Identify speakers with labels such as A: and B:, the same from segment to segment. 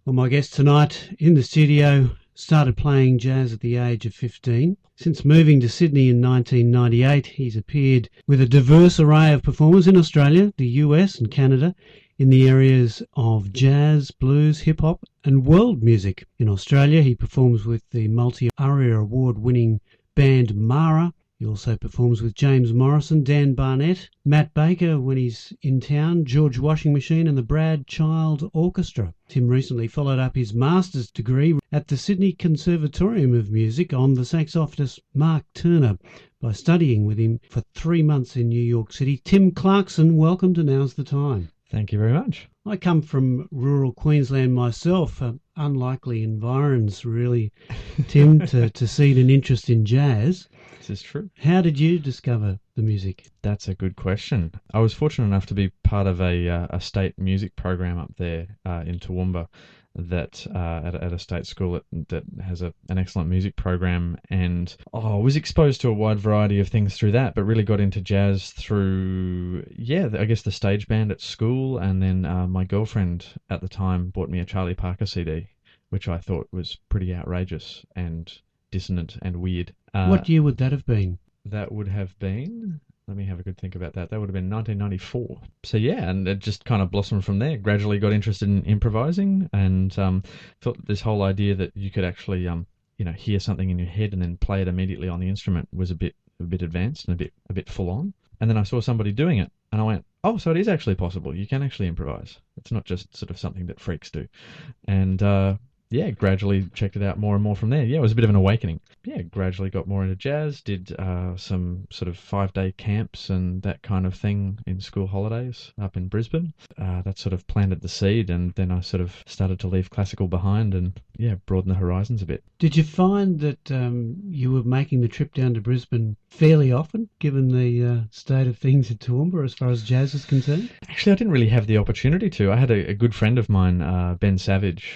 A: Well, my guest tonight in the studio started playing jazz at the age of 15. Since moving to Sydney in 1998, he's appeared with a diverse array of performers in Australia, the US and Canada in the areas of jazz, blues, hip-hop and world music. In Australia, he performs with the multi-ARIA award-winning band Mara. He also performs with James Morrison, Dan Barnett, Matt Baker when he's in town, George Washing Machine and the Brad Child Orchestra. Tim recently followed up his master's degree at the Sydney Conservatorium of Music on the saxophonist Mark Turner by studying with him for 3 months in New York City. Tim Clarkson, welcome to Now's the Time.
B: Thank you very much.
A: I come from rural Queensland myself, unlikely environs really, Tim, to seed an interest in jazz.
B: This is true.
A: How did you discover the music?
B: That's a good question. I was fortunate enough to be part of a state music program up there in Toowoomba that at a state school that has an excellent music program, and I was exposed to a wide variety of things through that, but really got into jazz through, I guess the stage band at school, and then my girlfriend at the time bought me a Charlie Parker CD, which I thought was pretty outrageous and dissonant and weird.
A: What year would that have been?
B: That would have been, let me have a good think about that. That would have been 1994. So yeah, and it just kind of blossomed from there. Gradually got interested in improvising and thought this whole idea that you could actually, hear something in your head and then play it immediately on the instrument was a bit advanced and a bit full on. And then I saw somebody doing it and I went, oh, so it is actually possible. You can actually improvise. It's not just sort of something that freaks do. And gradually checked it out more and more from there. Yeah, it was a bit of an awakening. Yeah, gradually got more into jazz, did some sort of 5-day camps and that kind of thing in school holidays up in Brisbane. That sort of planted the seed, and then I sort of started to leave classical behind and, broaden the horizons a bit.
A: Did you find that you were making the trip down to Brisbane fairly often, given the state of things at Toowoomba as far as jazz is concerned?
B: Actually, I didn't really have the opportunity to. I had a good friend of mine, Ben Savage,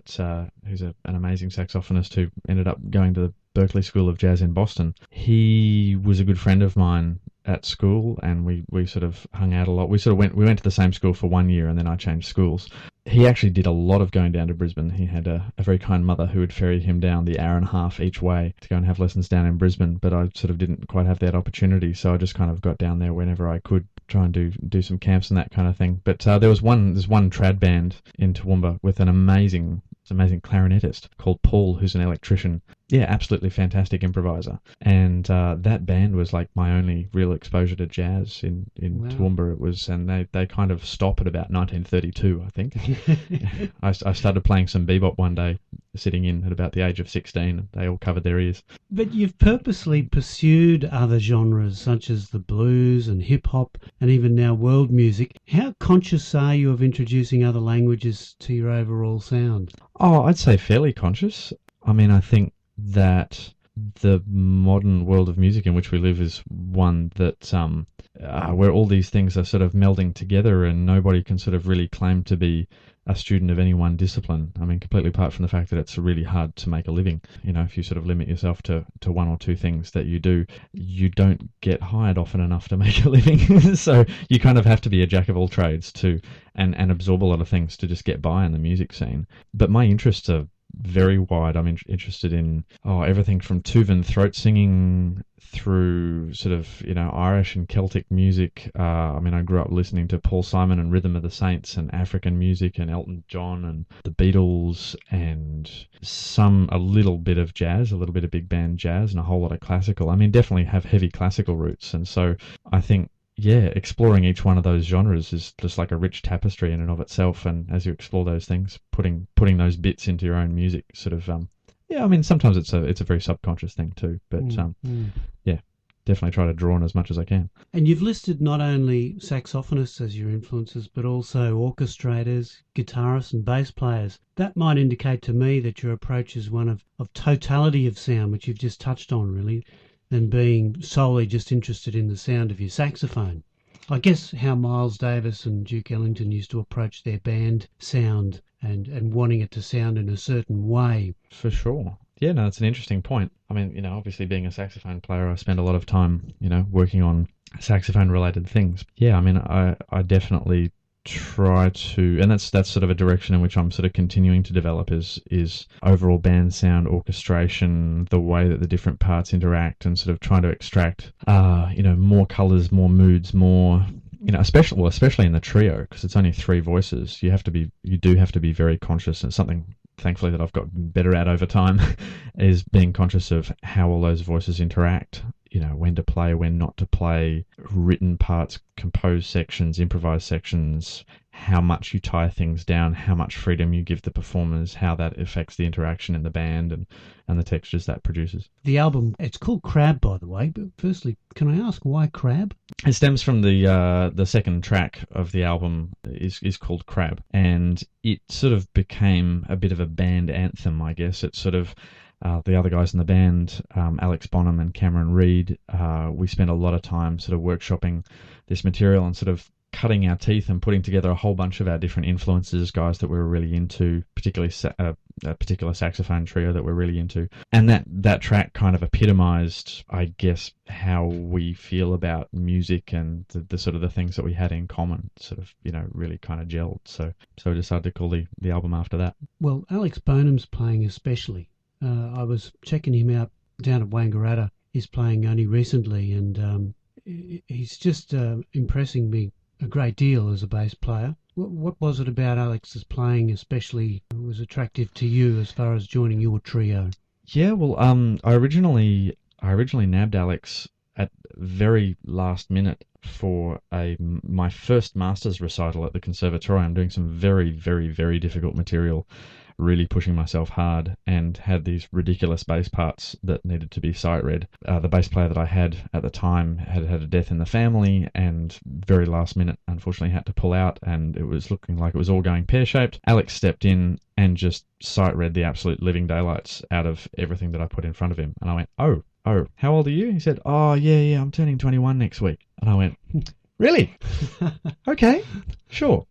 B: who's an amazing saxophonist who ended up going to the Berklee School of Jazz in Boston. He was a good friend of mine at school, and we sort of hung out a lot. We went to the same school for 1 year, and then I changed schools. He actually did a lot of going down to Brisbane. He had a very kind mother who would ferry him down the hour and a half each way to go and have lessons down in Brisbane, but I sort of didn't quite have that opportunity, so I just kind of got down there whenever I could, try and do some camps and that kind of thing. But there's one trad band in Toowoomba with an amazing clarinetist called Paul, who's an electrician. Yeah, absolutely fantastic improviser. And that band was like my only real exposure to jazz in
A: Wow.
B: Toowoomba. It was, and they kind of stop at about 1932, I think. I started playing some bebop one day, sitting in at about the age of 16. They all covered their ears.
A: But you've purposely pursued other genres such as the blues and hip-hop and even now world music. How conscious are you of introducing other languages to your overall sound?
B: Oh, I'd say fairly conscious. I mean, I think that the modern world of music in which we live is one that where all these things are sort of melding together, and nobody can sort of really claim to be a student of any one discipline. I mean, completely apart from the fact that it's really hard to make a living. If you sort of limit yourself to one or two things that you do, you don't get hired often enough to make a living. So you kind of have to be a jack of all trades too, and absorb a lot of things to just get by in the music scene. But my interests are very wide. I'm interested in everything from Tuvan throat singing through sort of Irish and Celtic music. I grew up listening to Paul Simon and Rhythm of the Saints and African music and Elton John and the Beatles and a little bit of jazz, a little bit of big band jazz and a whole lot of classical. Definitely have heavy classical roots, and so I think exploring each one of those genres is just like a rich tapestry in and of itself. And as you explore those things, putting those bits into your own music, sort of, sometimes it's a very subconscious thing too. But definitely try to draw on as much as I can.
A: And you've listed not only saxophonists as your influences, but also orchestrators, guitarists, and bass players. That might indicate to me that your approach is one of totality of sound, which you've just touched on, really, than being solely just interested in the sound of your saxophone. I guess how Miles Davis and Duke Ellington used to approach their band sound and wanting it to sound in a certain way.
B: For sure. Yeah, no, it's an interesting point. Obviously being a saxophone player, I spend a lot of time, working on saxophone related things. Yeah, I definitely try to, and that's sort of a direction in which I'm sort of continuing to develop is overall band sound, orchestration, the way that the different parts interact, and sort of trying to extract more colors, more moods, more, especially in the trio, because it's only three voices. You do have to be very conscious, and something thankfully that I've got better at over time is being conscious of how all those voices interact. When to play, when not to play, written parts, composed sections, improvised sections, how much you tie things down, how much freedom you give the performers, how that affects the interaction in the band and the textures that produces.
A: The album, it's called Crab, by the way, but firstly, can I ask why Crab?
B: It stems from the second track of the album is called Crab, and it sort of became a bit of a band anthem, I guess. It's sort of the other guys in the band, Alex Bonham and Cameron Reed, we spent a lot of time sort of workshopping this material and sort of cutting our teeth and putting together a whole bunch of our different influences, guys that we were really into, particularly a particular saxophone trio that we're really into. And that track kind of epitomized, I guess, how we feel about music and the sort of the things that we had in common, sort of, really kind of gelled. So we decided to call the album after that.
A: Well, Alex Bonham's playing especially. I was checking him out down at Wangaratta. He's playing only recently, and he's just impressing me a great deal as a bass player. What was it about Alex's playing especially was attractive to you as far as joining your trio?
B: Yeah, well, I originally nabbed Alex at very last minute for my first master's recital at the Conservatorium. I'm doing some very, very, very difficult material, really pushing myself hard, and had these ridiculous bass parts that needed to be sight read. The bass player that I had at the time had a death in the family, and very last minute, unfortunately, had to pull out, and it was looking like it was all going pear-shaped. Alex stepped in and just sight read the absolute living daylights out of everything that I put in front of him. And I went, oh, how old are you? He said, oh, yeah, I'm turning 21 next week. And I went, really? Okay, sure.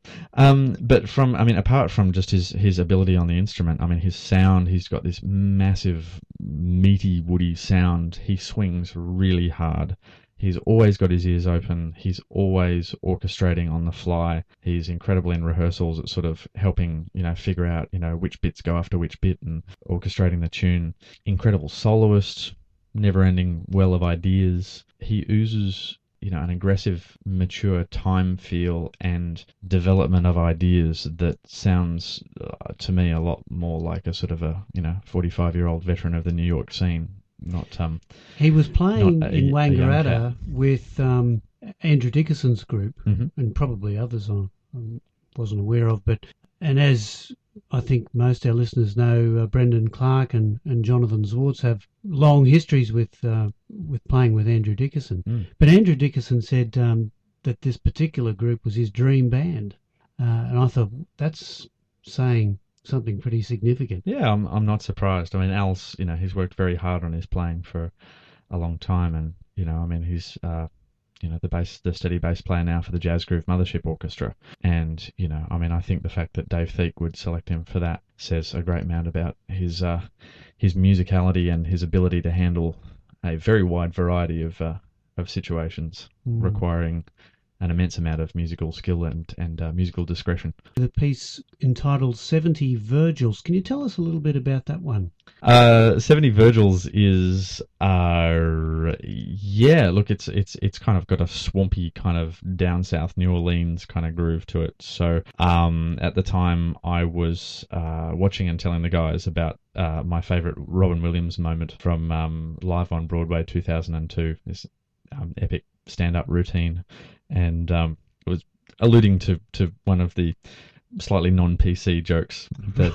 B: But apart from just his ability on the instrument, his sound, he's got this massive, meaty, woody sound. He swings really hard. He's always got his ears open. He's always orchestrating on the fly. He's incredible in rehearsals at sort of helping, figure out, which bits go after which bit and orchestrating the tune. Incredible soloist, never-ending well of ideas. He oozes an aggressive, mature time feel and development of ideas that sounds to me a lot more like a sort of a 45-year-old veteran of the New York scene.
A: He was playing in Wangaratta with Andrew Dickinson's group,
B: mm-hmm.
A: and probably others I wasn't aware of. And as I think most of our listeners know, Brendan Clark and Jonathan Zwartz have long histories with playing with Andrew Dickinson.
B: Mm.
A: But Andrew Dickinson said that this particular group was his dream band, and I thought that's saying something pretty significant.
B: Yeah, I'm not surprised. Al's, he's worked very hard on his playing for a long time, and he's the steady bass player now for the Jazz Groove Mothership Orchestra. And, I think the fact that Dave Thieck would select him for that says a great amount about his musicality and his ability to handle a very wide variety of situations requiring an immense amount of musical skill and musical discretion.
A: The piece entitled 70 Virgils. Can you tell us a little bit about that one?
B: 70 Virgils is, it's kind of got a swampy kind of down south New Orleans kind of groove to it. So at the time I was watching and telling the guys about my favourite Robin Williams moment from Live on Broadway 2002, this epic stand-up routine. And it was alluding to one of the slightly non-PC jokes that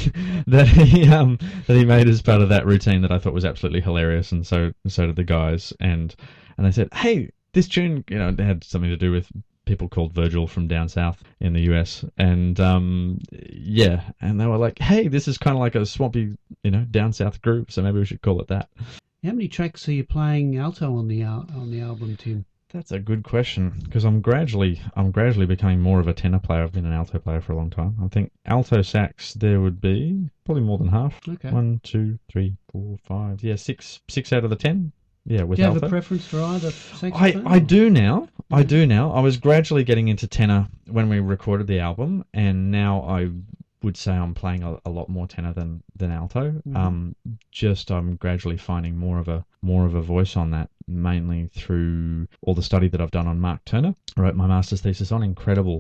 B: he made as part of that routine that I thought was absolutely hilarious, and so did the guys. And they said, "Hey, this tune, it had something to do with people called Virgil from down south in the US." And and they were like, "Hey, this is kind of like a swampy, down south group, so maybe we should call it that."
A: How many tracks are you playing alto on the album, Tim?
B: That's a good question, because I'm gradually becoming more of a tenor player. I've been an alto player for a long time. I think alto sax there would be probably more than half.
A: Okay.
B: 1, 2, 3, 4, 5. Yeah, six out of the 10 Yeah, with
A: Do you have
B: alto.
A: a preference for either saxophone?
B: I do now. I do now. I was gradually getting into tenor when we recorded the album, and now I would say I'm playing a lot more tenor than alto. Just I'm gradually finding more of a voice on that, mainly through all the study that I've done on Mark Turner. I wrote my master's thesis on incredible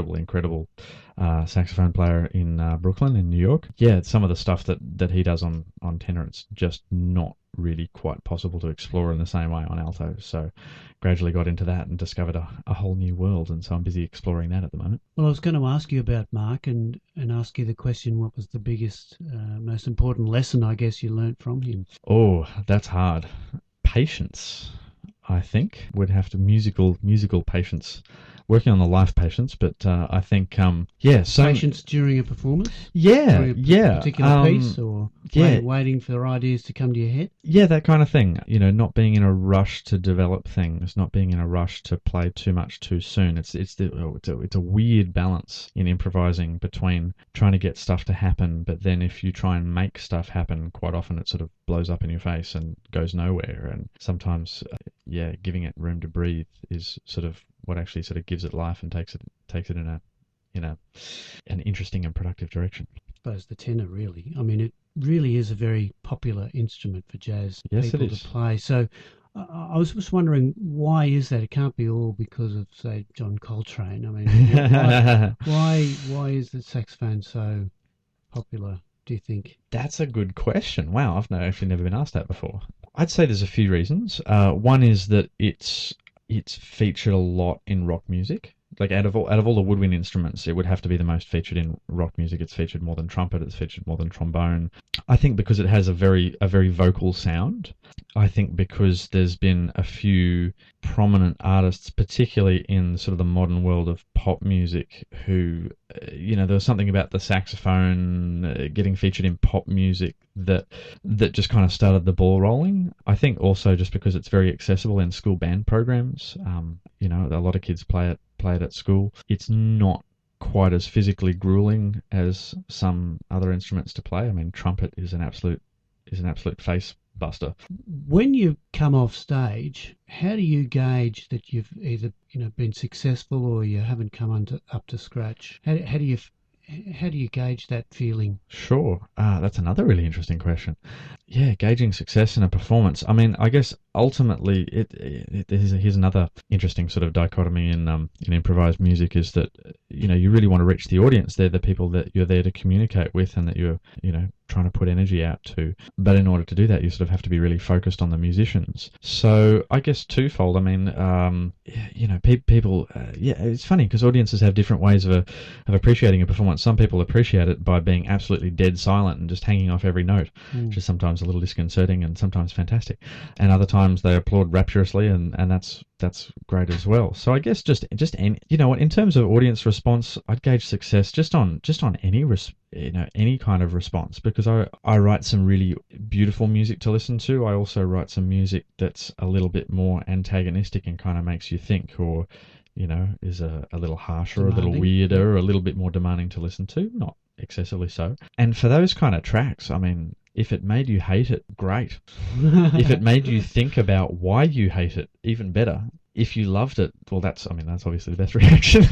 B: saxophone player in Brooklyn in New York. Yeah, some of the stuff that he does on tenor, it's just not really quite possible to explore in the same way on alto. So gradually got into that and discovered a whole new world, and so I'm busy exploring that at the moment.
A: Well, I was going to ask you about Mark and ask you the question, what was the biggest, most important lesson, I guess, you learnt from him?
B: Oh, that's hard. Patience, I think, would have to musical patience. Working on the life patience, but I think
A: Patience during a performance?
B: Yeah,
A: during a particular piece, or
B: yeah.
A: waiting for ideas to come to your head?
B: Yeah, that kind of thing. You know, not being in a rush to develop things, not being in a rush to play too much too soon. It's a weird balance in improvising between trying to get stuff to happen, but then if you try and make stuff happen, quite often it sort of blows up in your face and goes nowhere. And sometimes, giving it room to breathe is sort of what actually sort of gives it life and takes it in an interesting and productive direction.
A: I suppose the tenor, really. I mean, it really is a very popular instrument for jazz people to play. So I was just wondering, why is that? It can't be all because of, say, John Coltrane. I mean, why is the saxophone so popular, do you think?
B: That's a good question. Wow, I've actually never been asked that before. I'd say there's a few reasons. One is that it's featured a lot in rock music. Like out of all the woodwind instruments, it would have to be the most featured in rock music. It's featured more than trumpet. It's featured more than trombone. I think because it has a very vocal sound. I think because there's been a few prominent artists, particularly in sort of the modern world of pop music, who, there was something about the saxophone getting featured in pop music that just kind of started the ball rolling. I think also just because it's very accessible in school band programs. A lot of kids play it at school. It's not quite as physically grueling as some other instruments to play. I mean, trumpet is an absolute face buster.
A: When you come off stage, how do you gauge that you've either been successful or you haven't come up to scratch? How do you gauge that feeling?
B: Sure. That's another really interesting question. Yeah, gauging success in a performance. I mean, I guess ultimately, here's another interesting sort of dichotomy in improvised music is that you really want to reach the audience. They're the people that you're there to communicate with and that you're trying to put energy out to. But in order to do that, you sort of have to be really focused on the musicians. So I guess twofold. I mean, people. It's funny because audiences have different ways of appreciating a performance. Some people appreciate it by being absolutely dead silent and just hanging off every note, which is sometimes a little disconcerting and sometimes fantastic. And other times they applaud rapturously, and that's great as well. So I guess just any, in terms of audience response, I'd gauge success just on any kind of response, because I write some really beautiful music to listen to. I also write some music that's a little bit more antagonistic and kind of makes you think, or is a little harsher, demanding, a little weirder, a little bit more demanding to listen to, not excessively so. And for those kind of tracks, I mean, if it made you hate it, great. If it made you think about why you hate it, even better. If you loved it, well, that's obviously the best reaction.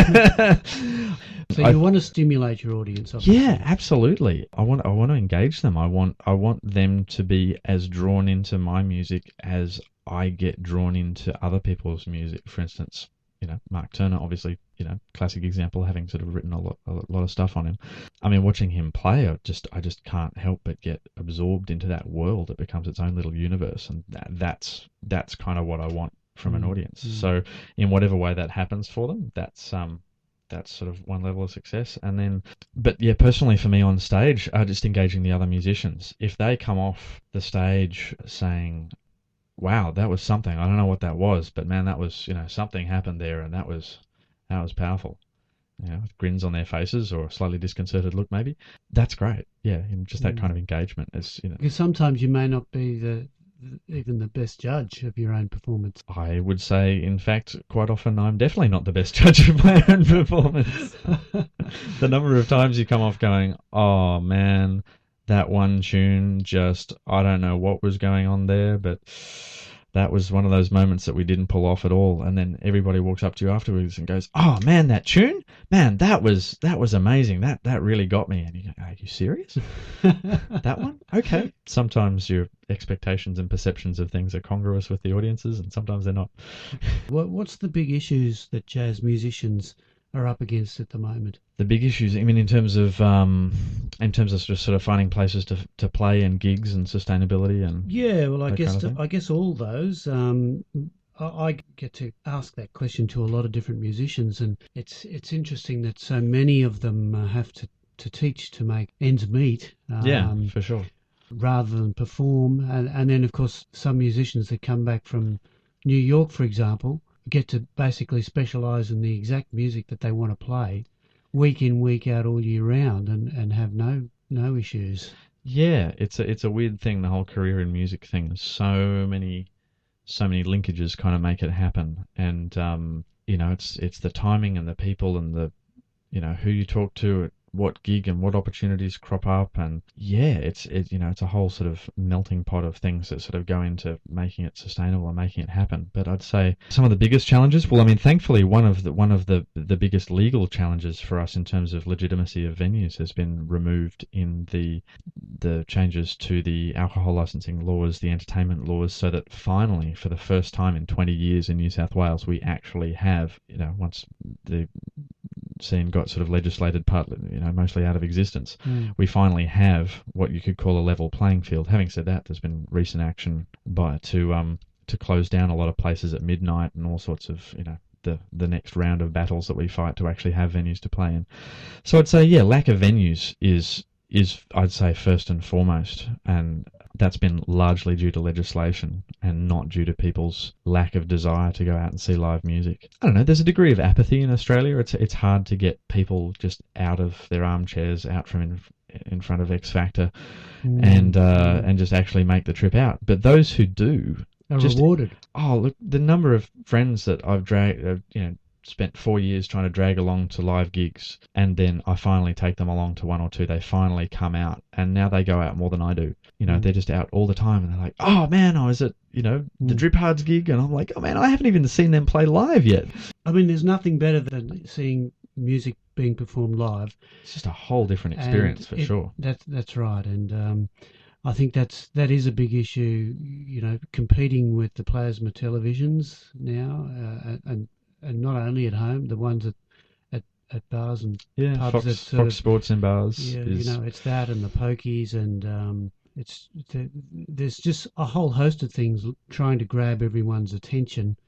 A: So you want to stimulate your audience, obviously.
B: Yeah, absolutely. I want to engage them. I want them to be as drawn into my music as I get drawn into other people's music. For instance, Mark Turner, obviously, classic example, having sort of written a lot of stuff on him. I mean, watching him play, I just can't help but get absorbed into that world. It becomes its own little universe, and that's kind of what I want from an audience. So in whatever way that happens for them, that's sort of one level of success. And then, but yeah, personally for me on stage, just engaging the other musicians. If they come off the stage saying, wow, that was something, I don't know what that was, but man, that was, something happened there, and that was powerful. With grins on their faces or a slightly disconcerted look, maybe. That's great. Yeah, and just that kind of engagement is,
A: Because sometimes you may not be even the best judge of your own performance.
B: I would say, in fact, quite often I'm definitely not the best judge of my own performance. The number of times you come off going, oh man, that one tune just, I don't know what was going on there, but that was one of those moments that we didn't pull off at all. And then everybody walks up to you afterwards and goes, "Oh man, that tune, man, that was amazing. That really got me." And you go, "Are you serious? That one? Okay." Sometimes your expectations and perceptions of things are congruous with the audiences, and sometimes they're not.
A: What's the big issues that jazz musicians are up against at the moment?
B: The big issues, I mean, in terms of sort of finding places to play and gigs and sustainability and
A: Yeah, well,
B: I
A: I guess all those. I get to ask that question to a lot of different musicians, and it's interesting that so many of them have to teach to make ends meet.
B: Yeah, for sure.
A: Rather than perform, and then of course some musicians that come back from New York, for example, get to basically specialise in the exact music that they want to play, week in, week out, all year round, and have no issues.
B: Yeah, it's a weird thing, the whole career in music thing. So many linkages kind of make it happen, and it's the timing and the people and the who you talk to at what gig and what opportunities crop up, and it's a whole sort of melting pot of things that sort of go into making it sustainable and making it happen. But I'd say some of the biggest challenges, well, I mean, thankfully one of the biggest legal challenges for us in terms of legitimacy of venues has been removed in the changes to the alcohol licensing laws, the entertainment laws, so that finally, for the first time in 20 years in New South Wales, we actually have, once the scene got sort of legislated partly, mostly out of existence, we finally have what you could call a level playing field. Having said that, there's been recent action to close down a lot of places at midnight and all sorts of, the next round of battles that we fight to actually have venues to play in. So I'd say, lack of venues is I'd say first and foremost, and that's been largely due to legislation and not due to people's lack of desire to go out and see live music. I don't know, there's a degree of apathy in Australia. It's hard to get people just out of their armchairs, out from in front of X Factor, and just actually make the trip out. But those who do
A: are rewarded.
B: Oh, look, the number of friends that I've dragged, spent 4 years trying to drag along to live gigs, and then I finally take them along to one or two. They finally come out, and now they go out more than I do. They're just out all the time, and they're like, "Oh man, I was at the Drip Hards gig," and I'm like, "Oh man, I haven't even seen them play live yet."
A: I mean, there's nothing better than seeing music being performed live.
B: It's just a whole different experience for sure.
A: That's right, and I think that is a big issue. Competing with the plasma televisions now, and not only at home, the ones at bars and pubs.
B: Fox Sports and bars.
A: Yeah, it's that and the pokies, and there's just a whole host of things trying to grab everyone's attention.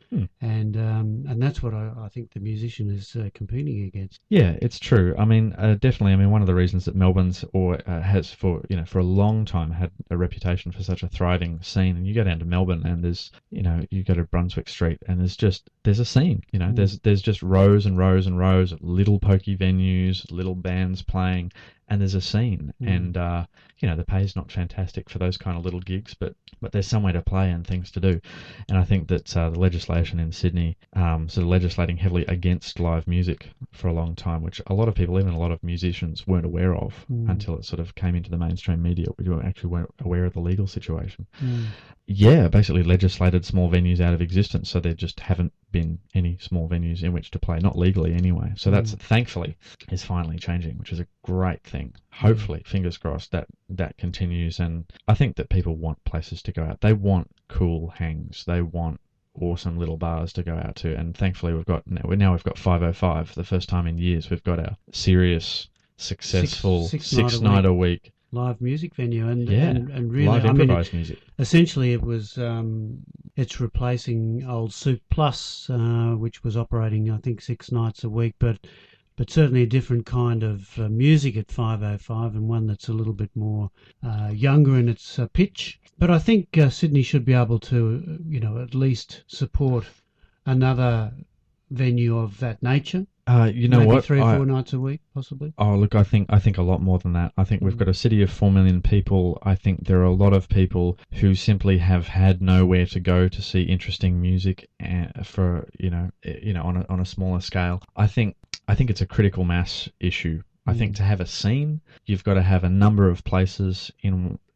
A: And that's what I think the musician is competing against.
B: Yeah, it's true. I mean, definitely. I mean, one of the reasons that Melbourne's has for a long time had a reputation for such a thriving scene. And you go down to Melbourne, and there's you go to Brunswick Street, and there's a scene. There's just rows and rows and rows of little pokey venues, little bands playing, and there's a scene. And the pay's not fantastic for those kind of little gigs, but there's somewhere to play and things to do. And I think that the legislation in Sydney, sort of legislating heavily against live music for a long time, which a lot of people, even a lot of musicians, weren't aware of until it sort of came into the mainstream media. We actually weren't aware of the legal situation. Yeah, basically legislated small venues out of existence, so there just haven't been any small venues in which to play, not legally anyway. So that's thankfully is finally changing, which is a great thing. Hopefully, fingers crossed, that continues. And I think that people want places to go out. They want cool hangs. They want awesome little bars to go out to. And thankfully, we've got 505 for the first time in years. We've got our serious, successful six night a week
A: live music venue, and really
B: live improvised music.
A: Essentially, it was it's replacing old Soup Plus, which was operating I think 6 nights a week, but certainly a different kind of music at 505, and one that's a little bit more younger in its pitch. But I think Sydney should be able to at least support another venue of that nature.
B: Maybe what?
A: 3 or 4 nights a week, possibly.
B: Oh, look, I think a lot more than that. I think we've got a city of 4 million people. I think there are a lot of people who simply have had nowhere to go to see interesting music for on a smaller scale. I think it's a critical mass issue. I think to have a scene, you've got to have a number of places in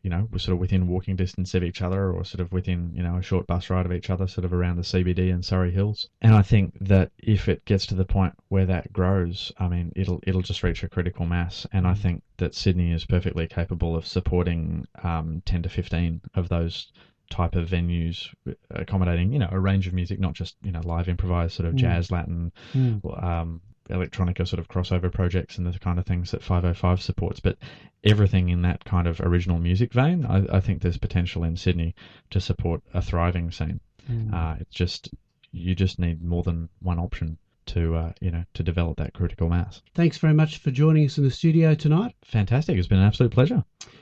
B: we're sort of within walking distance of each other, or sort of within, a short bus ride of each other, sort of around the CBD and Surrey Hills. And I think that if it gets to the point where that grows, I mean, it'll just reach a critical mass. And I think that Sydney is perfectly capable of supporting 10 to 15 of those type of venues, accommodating, a range of music, not just, live improvised sort of jazz, Latin, electronica sort of crossover projects and the kind of things that 505 supports, but everything in that kind of original music vein. I think there's potential in Sydney to support a thriving scene. You just need more than one option to develop that critical mass.
A: Thanks very much for joining us in the studio tonight.
B: Fantastic. It's been an absolute pleasure.